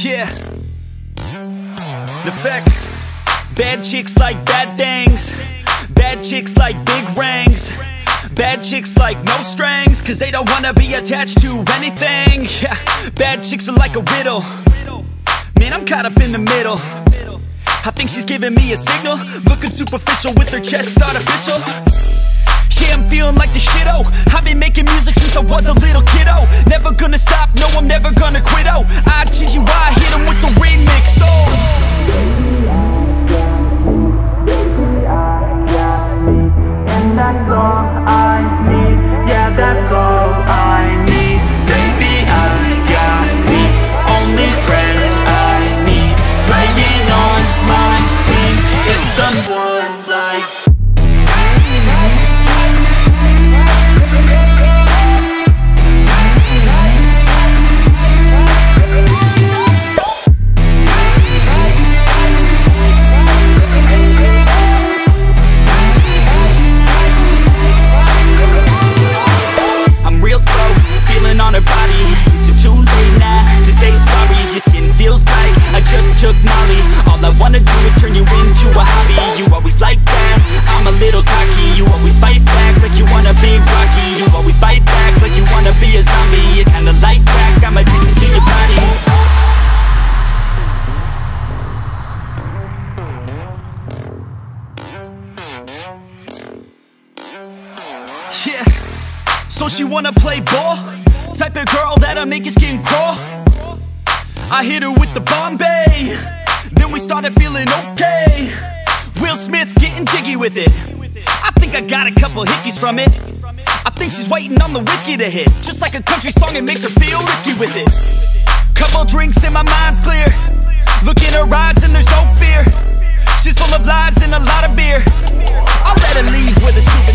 Yeah. Effects. Bad chicks like bad things. Bad chicks like big rings. Bad chicks like no strings, cause they don't wanna be attached to anything. Yeah. Bad chicks are like a riddle. Man, I'm caught up in the middle. I think she's giving me a signal, looking superficial with her chest artificial. Yeah, I'm feeling like the shit-o. I've been making music since I was a little kiddo. Never gonna stop, no, I'm never gonna quit, oh. I hit him with the remix, oh. And that's all I need, yeah, that's all I need. Baby, I got me, only friends I need. Playing on my team is someone like on her body. Is it too late now to say sorry? Your skin feels like I just took Molly. All I wanna do is turn you into a hobby. You always like that, I'm a little cocky. You always fight back like you wanna be Rocky. You always bite back like you wanna be a zombie. You're kinda like crack, I'm addicted to your body. Yeah, so she wanna play ball? Type of girl that'll make your skin crawl. I hit her with the Bombay, then we started feeling okay. Will Smith getting jiggy with it. I think I got a couple hickeys from it. I think she's waiting on the whiskey to hit. Just like a country song, it makes her feel risky with it. Couple drinks and my mind's clear. Look in her eyes and there's no fear. She's full of lies and a lot of beer. I'll let her leave with a souvenir.